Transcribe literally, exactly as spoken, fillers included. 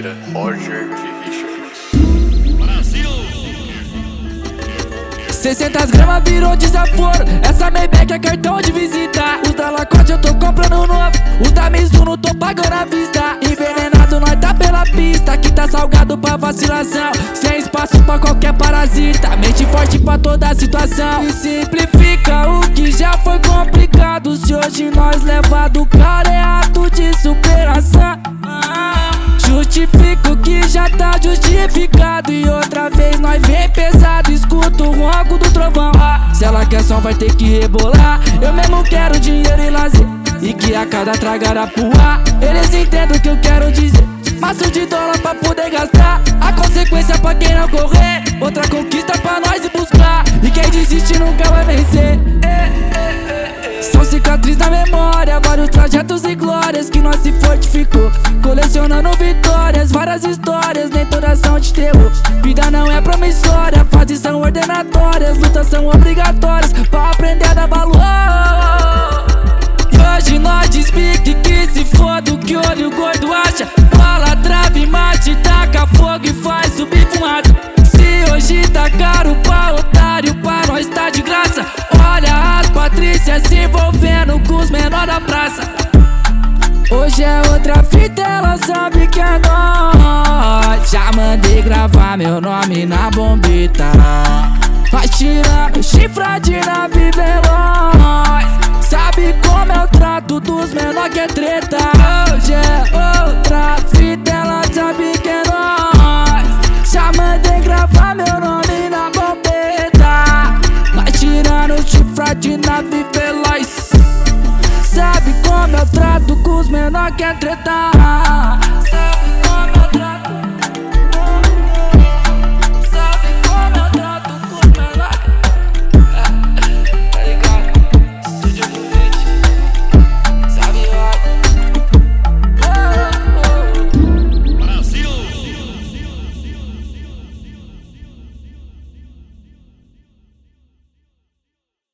Mentira, Roger de Richard. seiscentas gramas virou desaforo. Essa Maybach é cartão de visita. Os da Lacoste eu tô comprando novo. Os da Mizuno tô pagando à vista. Envenenado nós tá pela pista. Aqui tá salgado pra vacilação. Sem espaço pra qualquer parasita. Mente forte pra toda situação. E simplifica o que já foi complicado. Se hoje nós leva do cara é ato de superação. Justifica o que já tá justificado. E outra vez nós vem pesado. Escuta o ronco do trovão. Se ela quer som vai ter que rebolar. Eu mesmo quero dinheiro e lazer. E que a cada tragará pro ar. Eles entendem o que eu quero dizer. Maço de dólar pra poder gastar. A consequência pra quem não correr. Outra conquista pra nós ir buscar. E quem desiste nunca vai vencer. São cicatrizes na memória, vários trajetos e glórias que nós se fortificou. Colecionando vitórias, várias histórias, nem todas são de terror. Vida não é promissória, fases são ordenatórias, lutas são obrigatórias pra aprender a dar valor. E hoje nós despique que se foda o que olho gordo acha. Bola, trave, mate, taca fogo e faz subir fumaça. Se hoje tá caro pra otário, pra nós tá de graça. Olha as Patrícias se envolvendo com os menores da praça. Hoje é outra fita, ela sabe que é nóis. Já mandei gravar meu nome na bombita. Vai tirando chifra de nave veloz. Sabe como eu trato dos menor que é treta. Hoje é outra fita, ela sabe que é nóis. Já mandei gravar meu nome na bombeta. Vai tirando chifra de nave veloz. Sabe como eu trato com os menor que é treta.